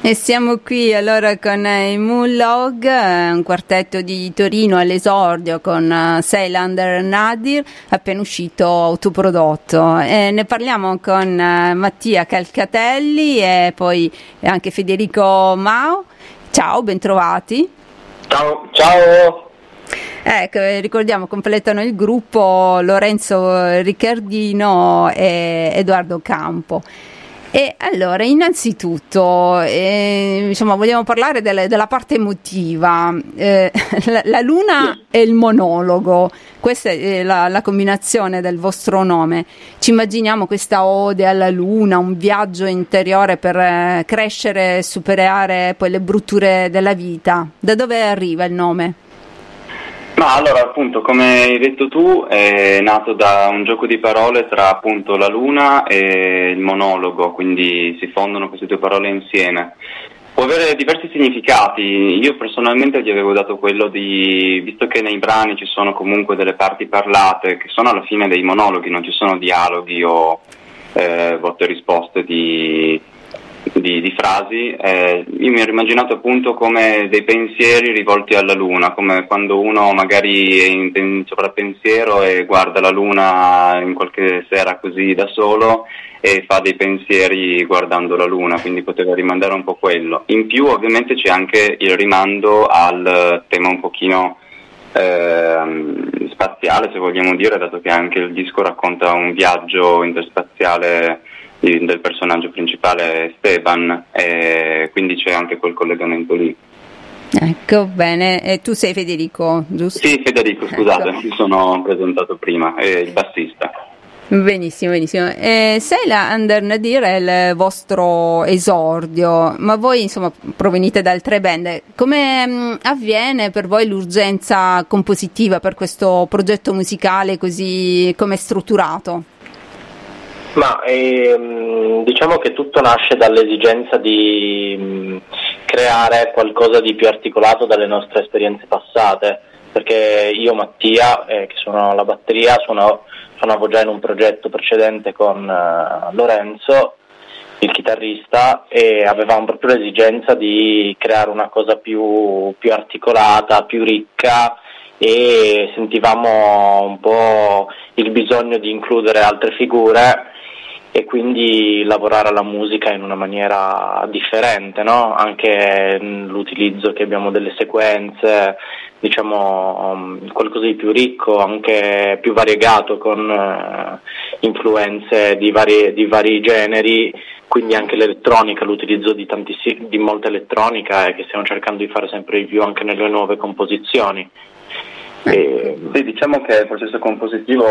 E siamo qui allora con i Moonlog, un quartetto di Torino all'esordio con Seylander Nadir, appena uscito autoprodotto. Ne parliamo con Mattia Calcatelli e poi anche Federico Mao. Ciao, bentrovati. Ciao. Ecco, ricordiamo, completano il gruppo Lorenzo Riccardino e Edoardo Campo. E allora, innanzitutto, vogliamo parlare della parte emotiva. La luna e il monologo, questa è la combinazione del vostro nome. Ci immaginiamo questa ode alla luna, un viaggio interiore per crescere e superare poi le brutture della vita. Da dove arriva il nome? Ma allora, appunto, come hai detto tu, è nato da un gioco di parole tra appunto la luna e il monologo, quindi si fondono queste due parole insieme. Può avere diversi significati. Io personalmente gli avevo dato quello visto che nei brani ci sono comunque delle parti parlate, che sono alla fine dei monologhi, non ci sono dialoghi o botte e risposte di frasi, io mi ero immaginato appunto come dei pensieri rivolti alla luna, come quando uno magari è in sovrappensiero e guarda la luna in qualche sera così da solo e fa dei pensieri guardando la luna, quindi poteva rimandare un po' quello. In più ovviamente c'è anche il rimando al tema un pochino spaziale, se vogliamo dire, dato che anche il disco racconta un viaggio interspaziale del personaggio principale Esteban, e quindi c'è anche quel collegamento lì. Ecco, bene. E tu sei Federico, giusto? Sì, Federico, scusate, ecco. Mi sono presentato prima, è il bassista. Benissimo. Seylander Nadir è il vostro esordio, ma voi insomma provenite da altre band. Come avviene per voi l'urgenza compositiva per questo progetto musicale così come è strutturato? Ma diciamo che tutto nasce dall'esigenza di creare qualcosa di più articolato dalle nostre esperienze passate, perché io, Mattia, che suono la batteria, suonavo già in un progetto precedente con Lorenzo, il chitarrista, e avevamo proprio l'esigenza di creare una cosa più articolata, più ricca, e sentivamo un po' il bisogno di includere altre figure e quindi lavorare alla musica in una maniera differente, no? Anche l'utilizzo che abbiamo delle sequenze, diciamo qualcosa di più ricco, anche più variegato, con influenze di vari generi, quindi anche l'elettronica, l'utilizzo di molta elettronica, che stiamo cercando di fare sempre di più anche nelle nuove composizioni. Sì, diciamo che il processo compositivo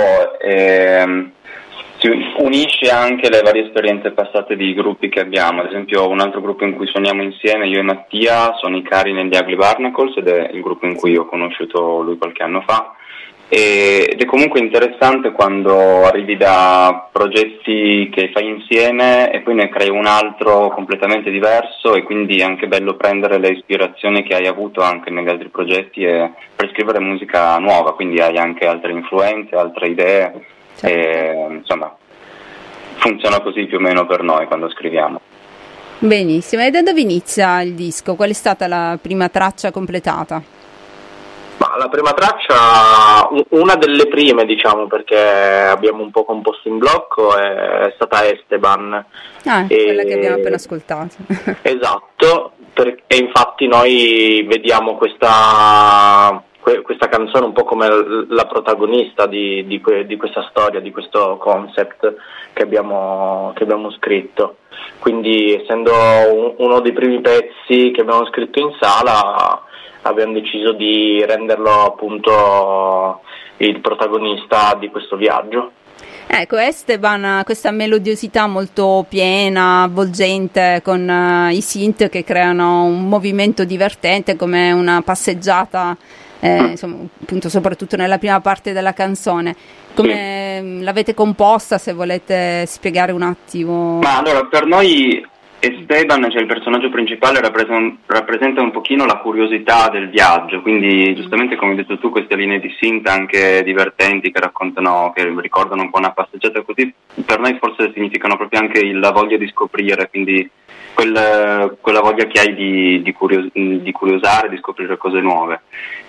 si unisce anche le varie esperienze passate di gruppi che abbiamo. Ad esempio, un altro gruppo in cui suoniamo insieme, io e Mattia, sono i Cari negli Ugly Barnacles, ed è il gruppo in cui ho conosciuto lui qualche anno fa. Ed è comunque interessante quando arrivi da progetti che fai insieme e poi ne crei un altro completamente diverso, e quindi è anche bello prendere le ispirazioni che hai avuto anche negli altri progetti per scrivere musica nuova, quindi hai anche altre influenze, altre idee. E, insomma, funziona così più o meno per noi quando scriviamo. Benissimo. E da dove inizia il disco? Qual è stata la prima traccia completata? Ma la prima traccia, una delle prime, diciamo, perché abbiamo un po' composto in blocco, è stata Esteban. Quella che abbiamo appena ascoltato. Esatto, e infatti noi vediamo questa canzone un po' come la protagonista di questa storia, di questo concept che abbiamo scritto. Quindi, essendo uno dei primi pezzi che abbiamo scritto in sala, abbiamo deciso di renderlo appunto il protagonista di questo viaggio. Ecco, Esteban ha questa melodiosità molto piena, avvolgente, con i synth che creano un movimento divertente, come una passeggiata, insomma, appunto, soprattutto nella prima parte della canzone. Come l'avete composta, se volete spiegare un attimo? Ma allora, per noi Esteban, cioè il personaggio principale, rappresenta un pochino la curiosità del viaggio, quindi giustamente come hai detto tu, queste linee di synth anche divertenti che raccontano, che ricordano un po' una passeggiata così, per me forse significano proprio anche la voglia di scoprire, quindi quella voglia che hai di curiosare, di scoprire cose nuove.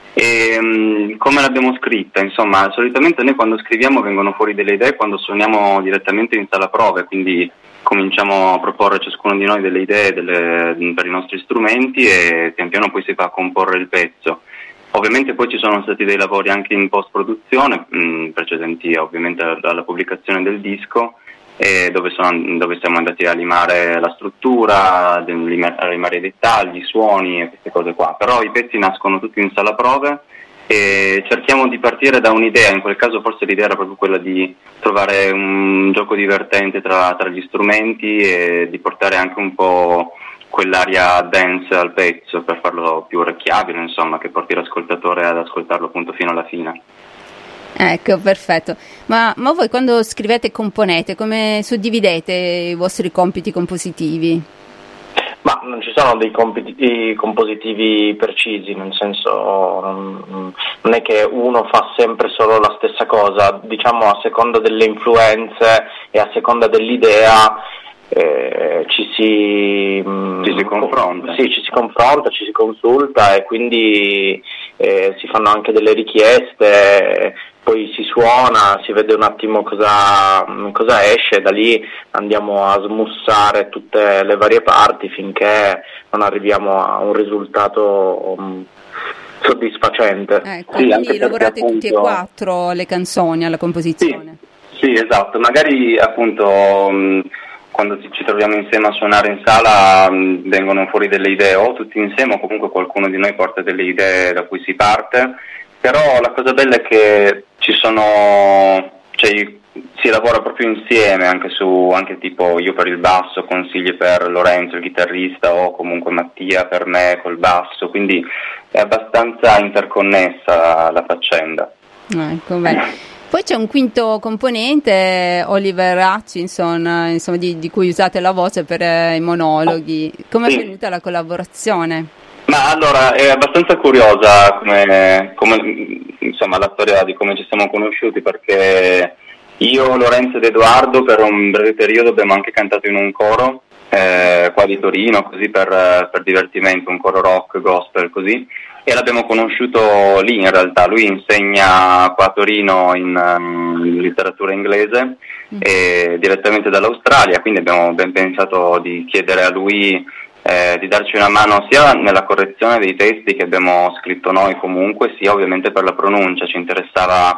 E come l'abbiamo scritta? Insomma, solitamente noi quando scriviamo vengono fuori delle idee quando suoniamo direttamente in sala prove, quindi cominciamo a proporre ciascuno di noi delle idee per i nostri strumenti e pian piano poi si va a comporre il pezzo. Ovviamente poi ci sono stati dei lavori anche in post-produzione, precedenti ovviamente alla pubblicazione del disco, dove siamo andati a limare la struttura, a limare i dettagli, i suoni e queste cose qua. Però i pezzi nascono tutti in sala prove e cerchiamo di partire da un'idea. In quel caso forse l'idea era proprio quella di trovare un gioco divertente tra gli strumenti e di portare anche un po' quell'aria dance al pezzo per farlo più orecchiabile, insomma, che porti l'ascoltatore ad ascoltarlo appunto fino alla fine. Ecco, perfetto. Ma voi quando scrivete e componete, come suddividete i vostri compiti compositivi? Ma non ci sono dei compiti compositivi precisi, nel senso non è che uno fa sempre solo la stessa cosa, diciamo a seconda delle influenze e a seconda dell'idea ci si confronta. Sì, ci si confronta, ci si consulta e quindi si fanno anche delle richieste, poi si suona, si vede un attimo cosa esce, da lì andiamo a smussare tutte le varie parti finché non arriviamo a un risultato soddisfacente. Ecco, sì, quindi lavorate appunto tutti e quattro le canzoni alla composizione? Sì, esatto, magari appunto quando ci troviamo insieme a suonare in sala vengono fuori delle idee o tutti insieme o comunque qualcuno di noi porta delle idee da cui si parte, però la cosa bella è che si lavora proprio insieme anche tipo io per il basso, consigli per Lorenzo il chitarrista o comunque Mattia per me col basso, quindi è abbastanza interconnessa la faccenda. Ecco, bene. Poi c'è un quinto componente, Oliver Hutchinson, insomma, di cui usate la voce per i monologhi. Come è venuta la collaborazione? Ma allora è abbastanza curiosa come insomma la storia di come ci siamo conosciuti, perché io, Lorenzo ed Edoardo per un breve periodo abbiamo anche cantato in un coro qua di Torino, così per divertimento, un coro rock, gospel, così. E l'abbiamo conosciuto lì in realtà, lui insegna qua a Torino in letteratura inglese direttamente dall'Australia, quindi abbiamo ben pensato di chiedere a lui di darci una mano sia nella correzione dei testi che abbiamo scritto noi comunque, sia ovviamente per la pronuncia. Ci interessava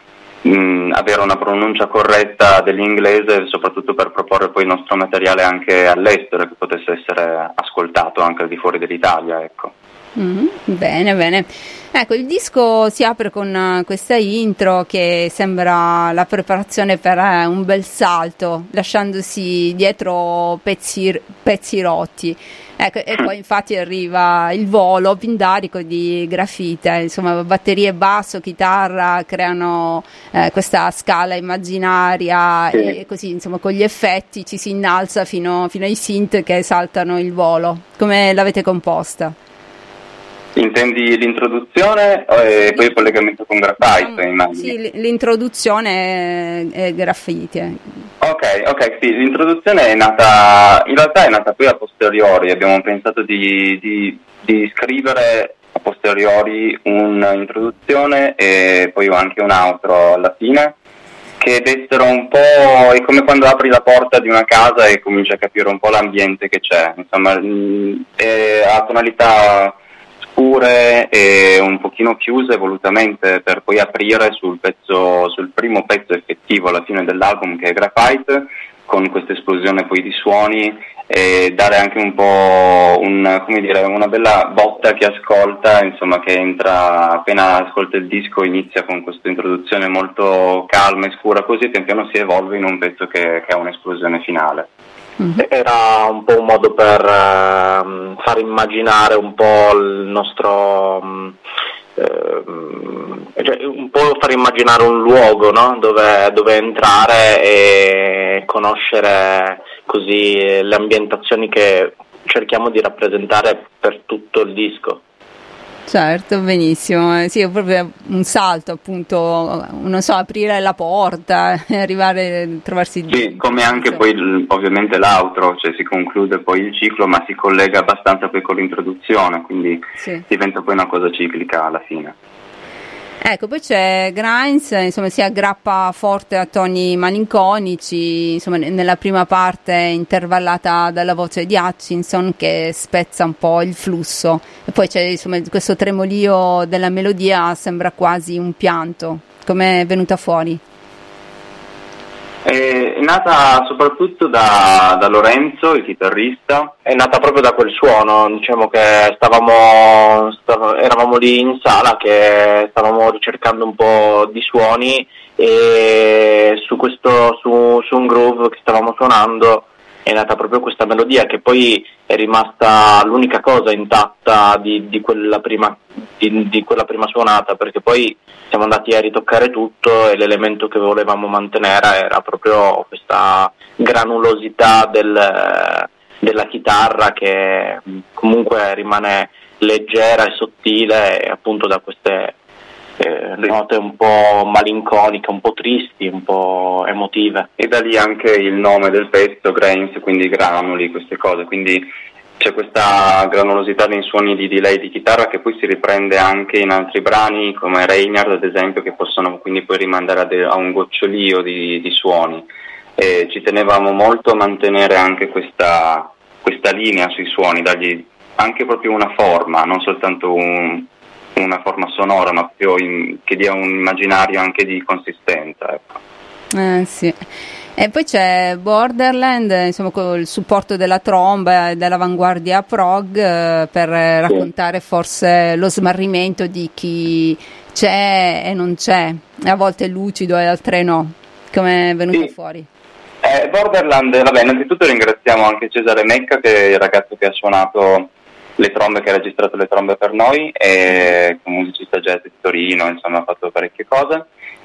avere una pronuncia corretta dell'inglese, soprattutto per proporre poi il nostro materiale anche all'estero, che potesse essere ascoltato anche al di fuori dell'Italia, ecco. Bene, bene. Ecco, il disco si apre con questa intro che sembra la preparazione per un bel salto, lasciandosi dietro pezzi rotti. Ecco, e poi infatti arriva il volo pindarico di Grafite, insomma batterie, basso, chitarra creano questa scala immaginaria e così insomma con gli effetti ci si innalza fino ai synth che saltano il volo. Come l'avete composta? Intendi l'introduzione e poi il collegamento con Graphite, immagino? Sì, l'introduzione è Graffiti. Ok, sì, l'introduzione in realtà è nata poi a posteriori. Abbiamo pensato di scrivere a posteriori un'introduzione e poi anche un outro alla fine, che dessero un po', è come quando apri la porta di una casa e cominci a capire un po' l'ambiente che c'è, insomma, ha tonalità scure e un pochino chiuse volutamente per poi aprire sul primo pezzo effettivo alla fine dell'album, che è Graphite, con questa esplosione poi di suoni e dare anche un po' una bella botta che ascolta, insomma, che entra appena ascolta il disco, inizia con questa introduzione molto calma e scura, così pian piano si evolve in un pezzo che ha un'esplosione finale. Era un po' un modo per far immaginare un po' il nostro cioè, un po' far immaginare un luogo, no? dove entrare e conoscere così le ambientazioni che cerchiamo di rappresentare per tutto il disco. Certo, benissimo. Sì, è proprio un salto, appunto, non so, aprire la porta, arrivare, trovarsi Sì, come anche poi ovviamente l'outro, cioè si conclude poi il ciclo, ma si collega abbastanza poi con l'introduzione, quindi diventa poi una cosa ciclica alla fine. Ecco, poi c'è Grimes, insomma, si aggrappa forte a toni malinconici, insomma, nella prima parte intervallata dalla voce di Hutchinson che spezza un po' il flusso, e poi c'è, insomma, questo tremolio della melodia, sembra quasi un pianto. Com'è venuta fuori? È nata soprattutto da Lorenzo, il chitarrista. È nata proprio da quel suono, diciamo che eravamo lì in sala che stavamo ricercando un po' di suoni e su un groove che stavamo suonando è nata proprio questa melodia che poi è rimasta l'unica cosa intatta di quella prima suonata, perché poi siamo andati a ritoccare tutto e l'elemento che volevamo mantenere era proprio questa granulosità della chitarra che comunque rimane leggera e sottile e appunto da queste note un po' malinconiche, un po' tristi, un po' emotive. E da lì anche il nome del pezzo, Grains, quindi granuli, queste cose, quindi c'è questa granulosità nei suoni di delay di chitarra che poi si riprende anche in altri brani come Reynard ad esempio, che possono quindi poi rimandare a un gocciolio di suoni, e ci tenevamo molto a mantenere anche questa linea sui suoni, dargli anche proprio una forma, non soltanto una forma sonora, ma più che dia un immaginario anche di consistenza, ecco. Sì. E poi c'è Borderland, insomma, con il supporto della tromba e dell'avanguardia prog per raccontare forse lo smarrimento di chi c'è e non c'è, a volte è lucido e altre no. Come è venuto fuori? Borderland, vabbè, innanzitutto ringraziamo anche Cesare Mecca, che è il ragazzo che ha suonato le trombe, che ha registrato le trombe per noi, e un musicista jazz di Torino, insomma ha fatto parecchie cose.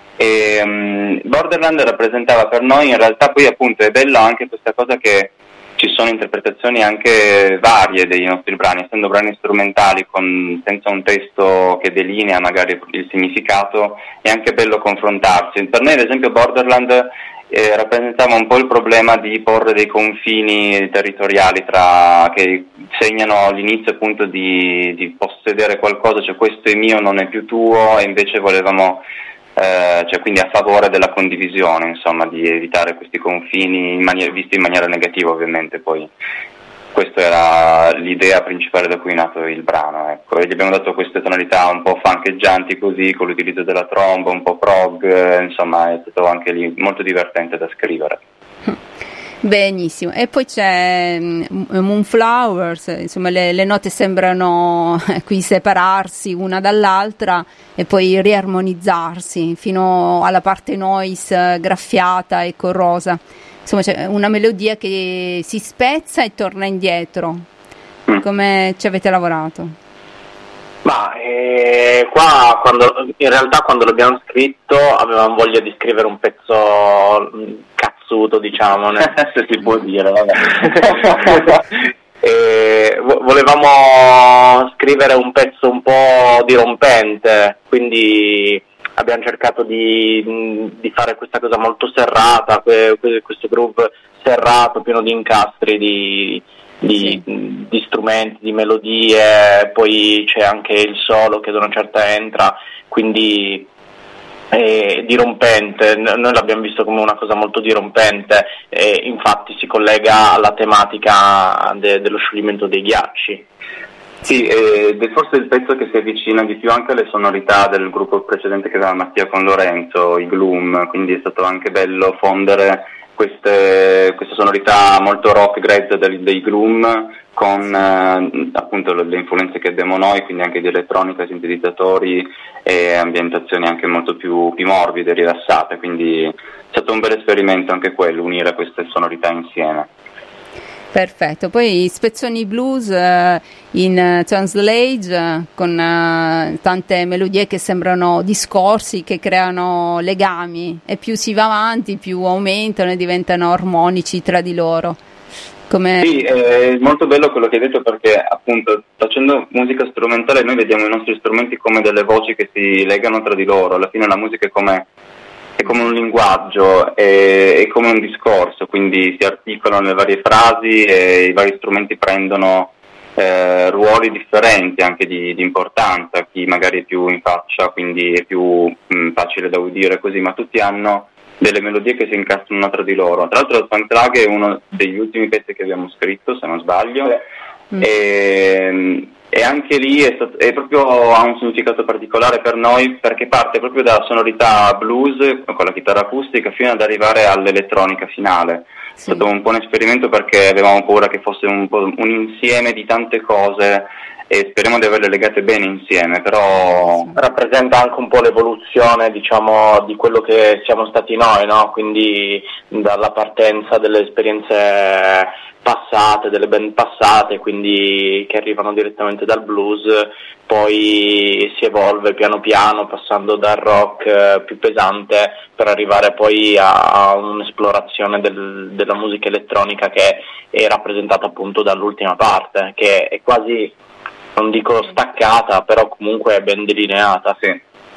E Borderland rappresentava per noi, in realtà poi appunto è bello anche questa cosa che ci sono interpretazioni anche varie dei nostri brani, essendo brani strumentali senza un testo che delinea magari il significato, è anche bello confrontarsi. Per noi ad esempio Borderland rappresentava un po' il problema di porre dei confini territoriali che segnano l'inizio appunto di possedere qualcosa, cioè questo è mio, non è più tuo, e invece volevamo cioè quindi a favore della condivisione, insomma, di evitare questi confini visti in maniera negativa, ovviamente. Poi questa era l'idea principale da cui è nato il brano, ecco, e gli abbiamo dato queste tonalità un po' funkeggianti così, con l'utilizzo della tromba, un po' prog, insomma è stato anche lì molto divertente da scrivere. Benissimo, e poi c'è Moonflowers, insomma le note sembrano qui separarsi una dall'altra e poi riarmonizzarsi fino alla parte noise graffiata e corrosa. Insomma c'è una melodia che si spezza e torna indietro. Come ci avete lavorato? Ma qua in realtà quando l'abbiamo scritto avevamo voglia di scrivere un pezzo cazzuto, diciamo, se si può dire, vabbè. Volevamo scrivere un pezzo un po' dirompente, quindi abbiamo cercato di fare questa cosa molto serrata, questo groove serrato, pieno di incastri, di strumenti, di melodie, poi c'è anche il solo che da una certa entra, quindi è dirompente. Noi l'abbiamo visto come una cosa molto dirompente e infatti si collega alla tematica dello scioglimento dei ghiacci. Sì, ed è forse il pezzo che si avvicina di più anche alle sonorità del gruppo precedente che aveva Mattia con Lorenzo, i Gloom, quindi è stato anche bello fondere queste sonorità molto rock grezze dei Gloom con appunto le influenze che abbiamo noi, quindi anche di elettronica, sintetizzatori e ambientazioni anche molto più morbide, rilassate, quindi è stato un bel esperimento anche quello, unire queste sonorità insieme. Perfetto, poi spezzoni blues in Translate con tante melodie che sembrano discorsi, che creano legami, e più si va avanti più aumentano e diventano armonici tra di loro. Sì, è molto bello quello che hai detto, perché appunto facendo musica strumentale noi vediamo i nostri strumenti come delle voci che si legano tra di loro. Alla fine la musica è come un linguaggio, è come un discorso, quindi si articolano le varie frasi e i vari strumenti prendono ruoli differenti anche di importanza. Chi magari è più in faccia, quindi è più facile da udire così, ma tutti hanno delle melodie che si incastrano tra di loro. Tra l'altro Funk è uno degli ultimi pezzi che abbiamo scritto, se non sbaglio, e anche lì è proprio, ha un significato particolare per noi, perché parte proprio dalla sonorità blues con la chitarra acustica fino ad arrivare all'elettronica finale. Sì. È stato un po' un esperimento, perché avevamo paura che fosse un po' un insieme di tante cose e speriamo di averle legate bene insieme, però rappresenta anche un po' l'evoluzione, diciamo, di quello che siamo stati noi, no? Quindi dalla partenza delle esperienze passate, delle band passate, quindi che arrivano direttamente dal blues, poi si evolve piano piano passando dal rock più pesante per arrivare poi a un'esplorazione della musica elettronica che è rappresentata appunto dall'ultima parte, che è quasi, non dico staccata, però comunque ben delineata. Sì.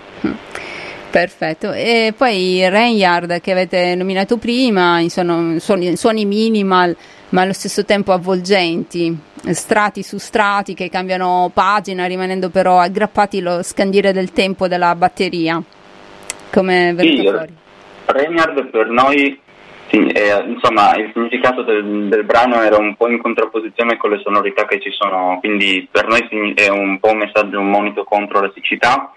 Perfetto. E poi Reinhard, che avete nominato prima, sono suoni minimal ma allo stesso tempo avvolgenti, strati su strati che cambiano pagina, rimanendo però aggrappati allo scandire del tempo della batteria. Come è venuto fuori? Reinhard per noi, insomma, il significato del brano era un po' in contrapposizione con le sonorità che ci sono, quindi per noi è un po' un messaggio, un monito contro la siccità,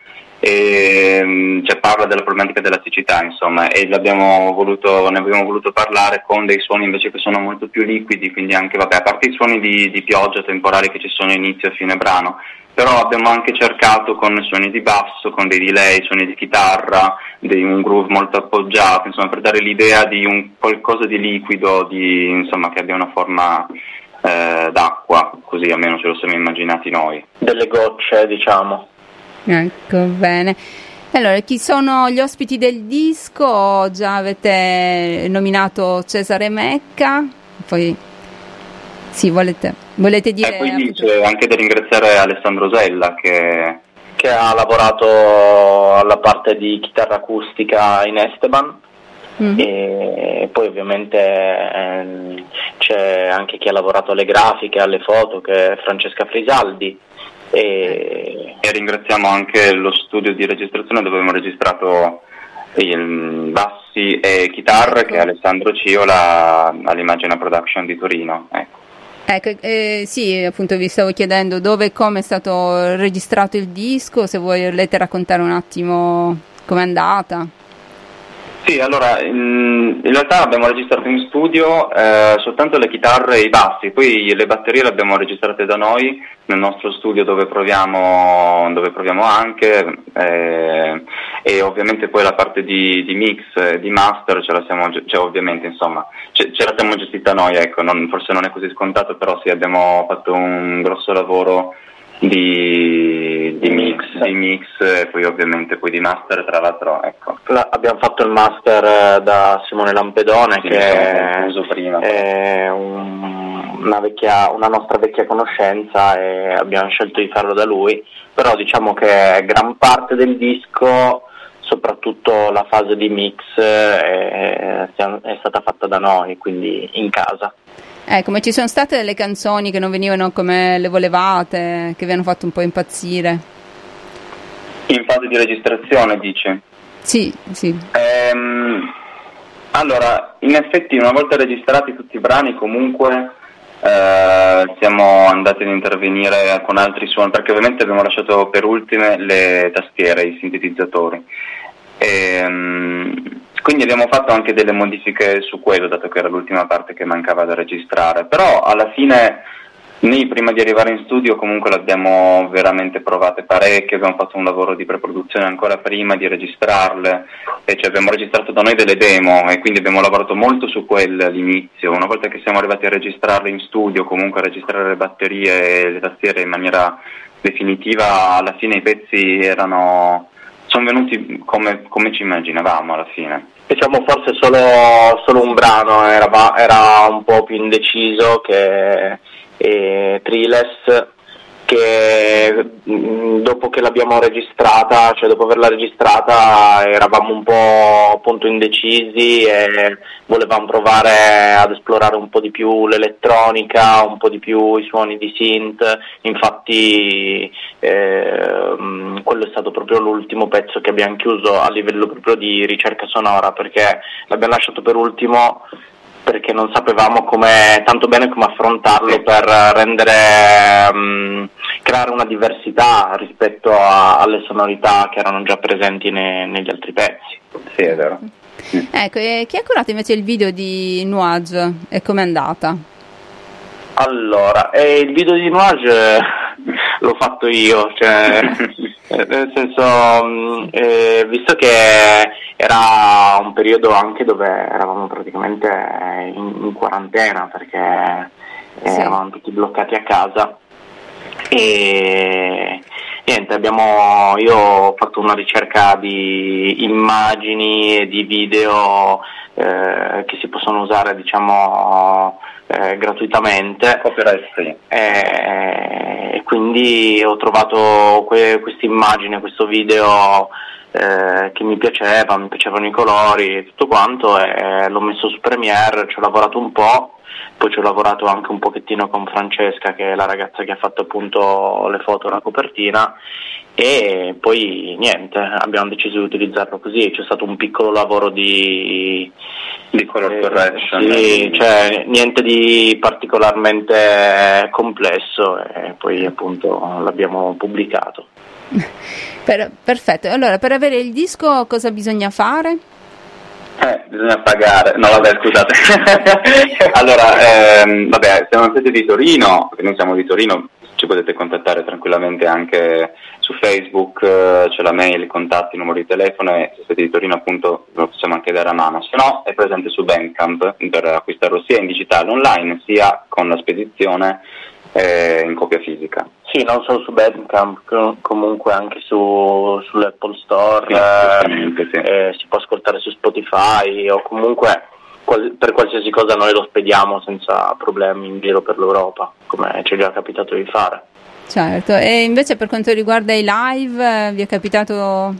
e parla della problematica della siccità, insomma, e ne abbiamo voluto parlare con dei suoni invece che sono molto più liquidi, quindi anche, a parte i suoni di pioggia temporali che ci sono inizio e fine brano, però abbiamo anche cercato con suoni di basso, con dei delay, suoni di chitarra, di un groove molto appoggiato, insomma, per dare l'idea di un qualcosa di liquido, insomma, che abbia una forma d'acqua, così almeno ce lo siamo immaginati noi. Delle gocce, diciamo. Ecco, bene. Allora, chi sono gli ospiti del disco? Già avete nominato Cesare Mecca, poi sì, volete dire? Poi c'è anche da ringraziare Alessandro Sella che ha lavorato alla parte di chitarra acustica in Esteban. E poi ovviamente c'è anche chi ha lavorato alle grafiche, alle foto, che è Francesca Frisaldi. E ringraziamo anche lo studio di registrazione dove abbiamo registrato bassi e chitarre, che è Alessandro Ciola all'Imagina Production di Torino. Ecco, sì, appunto vi stavo chiedendo dove e come è stato registrato il disco, se volete raccontare un attimo com'è andata. Sì, allora, in realtà abbiamo registrato in studio soltanto le chitarre e i bassi, poi le batterie le abbiamo registrate da noi nel nostro studio dove proviamo anche, e ovviamente poi la parte di mix e di master ovviamente, insomma, ce la siamo gestita noi, ecco, forse non è così scontato, però sì, abbiamo fatto un grosso lavoro di mix e poi ovviamente poi di master, tra l'altro, ecco. Abbiamo fatto il master da Simone Lampedone, che è una nostra vecchia conoscenza, e abbiamo scelto di farlo da lui, però diciamo che gran parte del disco, soprattutto la fase di mix, è stata fatta da noi, quindi in casa. Come ci sono state delle canzoni che non venivano come le volevate, che vi hanno fatto un po' impazzire? In fase di registrazione, dici? Sì. Allora, in effetti una volta registrati tutti i brani comunque siamo andati ad intervenire con altri suoni, perché ovviamente abbiamo lasciato per ultime le tastiere, i sintetizzatori. Quindi abbiamo fatto anche delle modifiche su quello, dato che era l'ultima parte che mancava da registrare, però alla fine Noi prima di arrivare in studio comunque l'abbiamo veramente provate parecchio, abbiamo fatto un lavoro di preproduzione ancora prima di registrarle, e cioè abbiamo registrato da noi delle demo e quindi abbiamo lavorato molto su quelle all'inizio. Una volta che siamo arrivati a registrarle in studio, comunque a registrare le batterie e le tastiere in maniera definitiva, alla fine i pezzi sono venuti come ci immaginavamo alla fine. Diciamo forse solo un brano era un po' più indeciso che Triles, che dopo che l'abbiamo registrata, cioè dopo averla registrata, eravamo un po' appunto indecisi e volevamo provare ad esplorare un po' di più l'elettronica, un po' di più i suoni di synth. Infatti quello è stato proprio l'ultimo pezzo che abbiamo chiuso a livello proprio di ricerca sonora, perché l'abbiamo lasciato per ultimo perché non sapevamo tanto bene come affrontarlo per creare una diversità rispetto alle sonorità che erano già presenti negli altri pezzi. Sì, è vero. Ecco, e chi ha curato invece il video di Nuage e com'è andata? Allora, il video di Nuage l'ho fatto io, cioè nel senso, visto che era un periodo anche dove eravamo praticamente in quarantena, perché eravamo tutti bloccati a casa, e niente, io ho fatto una ricerca di immagini e di video che si possono usare, diciamo, gratuitamente. Copyright free. E quindi ho trovato questa immagine, questo video che mi piacevano i colori e tutto quanto, e l'ho messo su Premiere, ci ho lavorato un po', poi ci ho lavorato anche un pochettino con Francesca, che è la ragazza che ha fatto appunto le foto e la copertina, e poi niente, abbiamo deciso di utilizzarlo così. C'è stato un piccolo lavoro di color correction, sì, cioè niente di particolarmente complesso, e poi appunto l'abbiamo pubblicato. Perfetto, allora per avere il disco cosa bisogna fare? Bisogna pagare. No, vabbè, scusate. Allora, vabbè, siamo in sede di Torino, perché noi siamo di Torino, ci potete contattare tranquillamente anche su Facebook, c'è la mail, i contatti, il numero di telefono, e se siete di Torino appunto lo possiamo anche dare a mano. Se no è presente su Bandcamp per acquistarlo sia in digitale online sia con la spedizione in copia fisica. Sì, non solo su Bandcamp, comunque anche sull'Apple Store, sì. Si può ascoltare su Spotify, o comunque per qualsiasi cosa noi lo spediamo senza problemi in giro per l'Europa, come ci è già capitato di fare. Certo, e invece per quanto riguarda i live, vi è capitato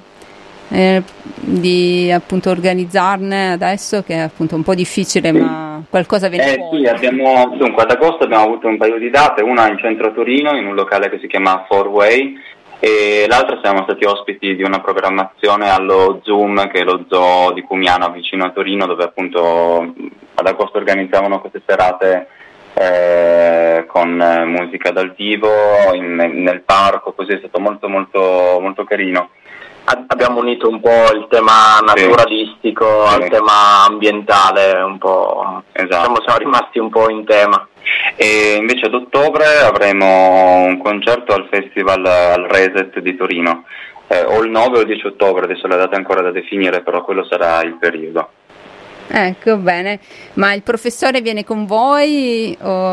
di appunto organizzarne adesso, che è appunto un po' difficile, ma qualcosa viene fuori? Sì, dunque ad agosto abbiamo avuto un paio di date, una in centro a Torino in un locale che si chiama Four Way, e l'altra siamo stati ospiti di una programmazione allo Zoom, che è lo zoo di Cumiano vicino a Torino, dove appunto ad agosto organizzavano queste serate con musica dal vivo nel parco, così è stato molto molto molto carino. Abbiamo unito un po' il tema naturalistico al tema ambientale, un po'. Esatto. Siamo rimasti un po' in tema. E invece ad ottobre avremo un concerto al festival al Reset di Torino, o il 9 o il 10 ottobre, adesso la data è ancora da definire, però quello sarà il periodo. Ecco, bene. Ma il professore viene con voi?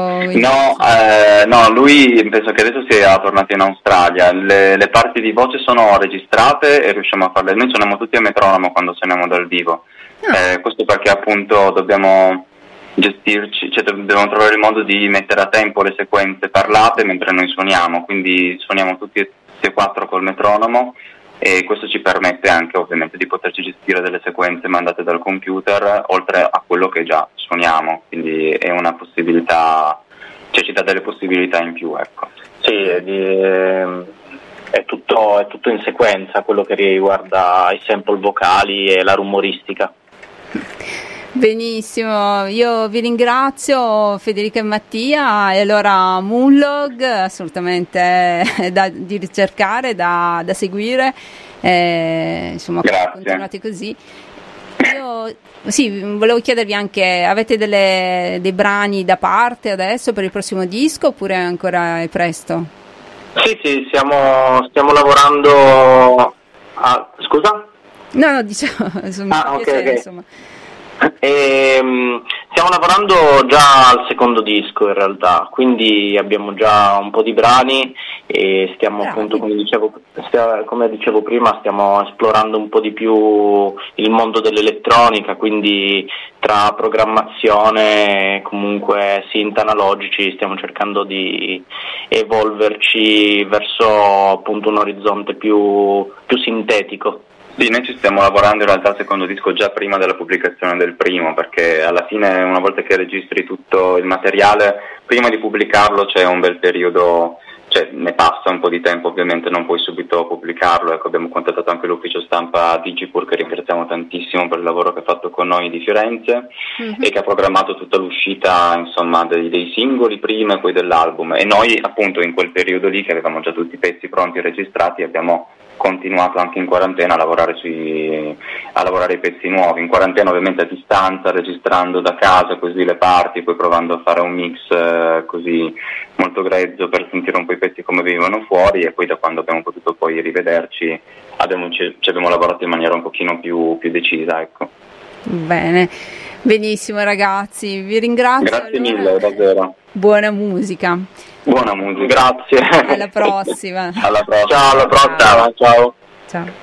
No, lui penso che adesso sia tornato in Australia. Le parti di voce sono registrate e riusciamo a farle. Noi suoniamo tutti a metronomo quando suoniamo dal vivo. Questo perché appunto dobbiamo gestirci, cioè dobbiamo trovare il modo di mettere a tempo le sequenze parlate mentre noi suoniamo, quindi suoniamo tutti e quattro col metronomo, e questo ci permette anche ovviamente di poterci gestire delle sequenze mandate dal computer oltre a quello che già suoniamo, quindi è una possibilità, cioè ci dà delle possibilità in più, ecco. Sì, è tutto in sequenza, quello che riguarda i sample vocali e la rumoristica. Benissimo, io vi ringrazio Federica e Mattia, e allora Moonlog assolutamente di ricercare, da seguire, insomma. Grazie. Continuate così. volevo chiedervi anche, avete dei brani da parte adesso per il prossimo disco oppure ancora è presto? Sì, stiamo lavorando scusa? No, diciamo, ok. Insomma. Stiamo lavorando già al secondo disco in realtà, quindi abbiamo già un po' di brani e stiamo appunto, come dicevo prima, stiamo esplorando un po' di più il mondo dell'elettronica, quindi tra programmazione, comunque synth analogici, stiamo cercando di evolverci verso appunto un orizzonte più sintetico. Sì, noi ci stiamo lavorando in realtà al secondo disco già prima della pubblicazione del primo, perché alla fine una volta che registri tutto il materiale, prima di pubblicarlo c'è un bel periodo, cioè ne passa un po' di tempo, ovviamente non puoi subito pubblicarlo. Ecco, abbiamo contattato anche l'ufficio stampa Digipur, che ringraziamo tantissimo per il lavoro che ha fatto con noi di Firenze e che ha programmato tutta l'uscita, insomma, dei singoli prima e poi dell'album, e noi appunto in quel periodo lì, che avevamo già tutti i pezzi pronti e registrati, abbiamo continuato anche in quarantena a lavorare i pezzi nuovi, in quarantena ovviamente a distanza, registrando da casa così le parti, poi provando a fare un mix così molto grezzo per sentire un po' i pezzi come venivano fuori, e poi da quando abbiamo potuto poi rivederci ci abbiamo lavorato in maniera un pochino più decisa, ecco. Bene, benissimo ragazzi, vi ringrazio. Grazie mille, davvero. Buona musica. Buona musica, grazie. Alla prossima. Alla prossima. Ciao, alla prossima. Ciao. Ciao.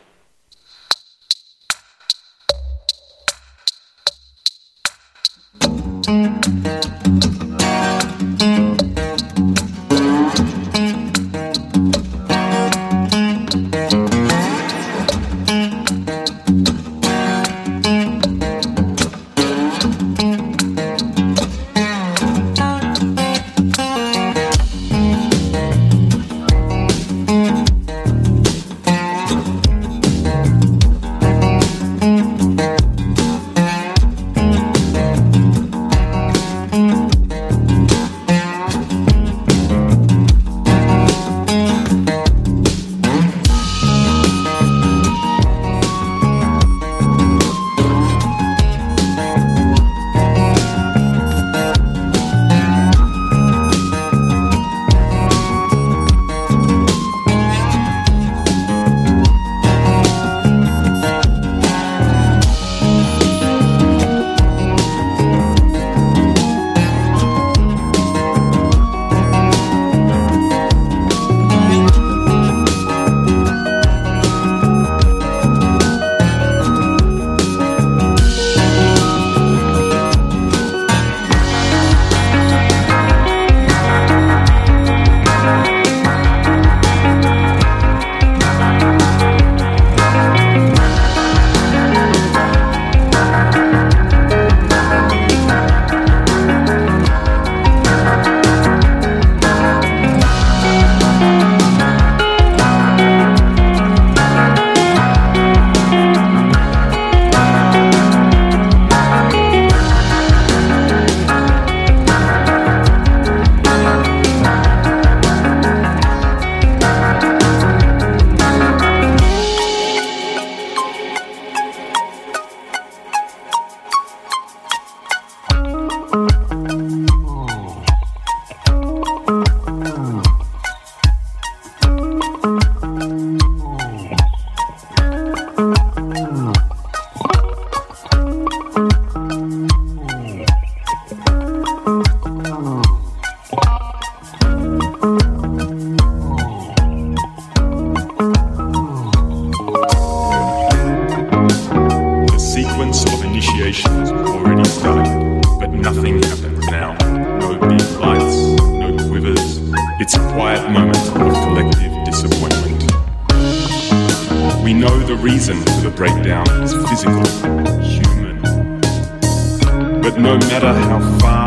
reason for the breakdown is physical, human. But no matter how far